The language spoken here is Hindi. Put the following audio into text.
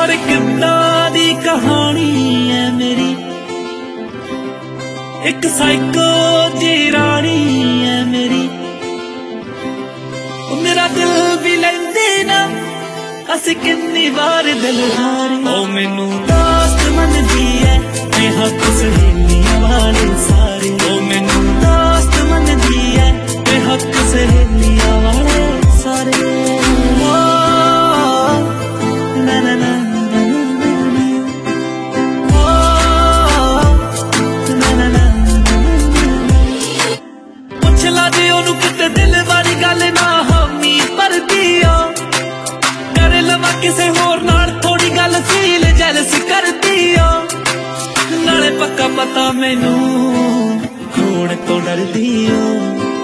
और किद्दां दी कहानी है मेरी, एक साइको जी रानी है मेरी। मेरा दिल भी लैंदी ना असी कितनी बार दिल हारे। ओ मैनू दोस्त मनदी है मैं हक सहेलियां वाले सारे। ओ मैनू दोस्त मनदी है मैं हक सहेलियां वाले सारे। ना ना ना जे ओनू किते दिल वाली गल ना हामी भरदी आ, कर लवा किसे होर नाल थोड़ी गल फील जैलस करदी आ। नाले पक्का पता मैनू खोण तो डरदी आ।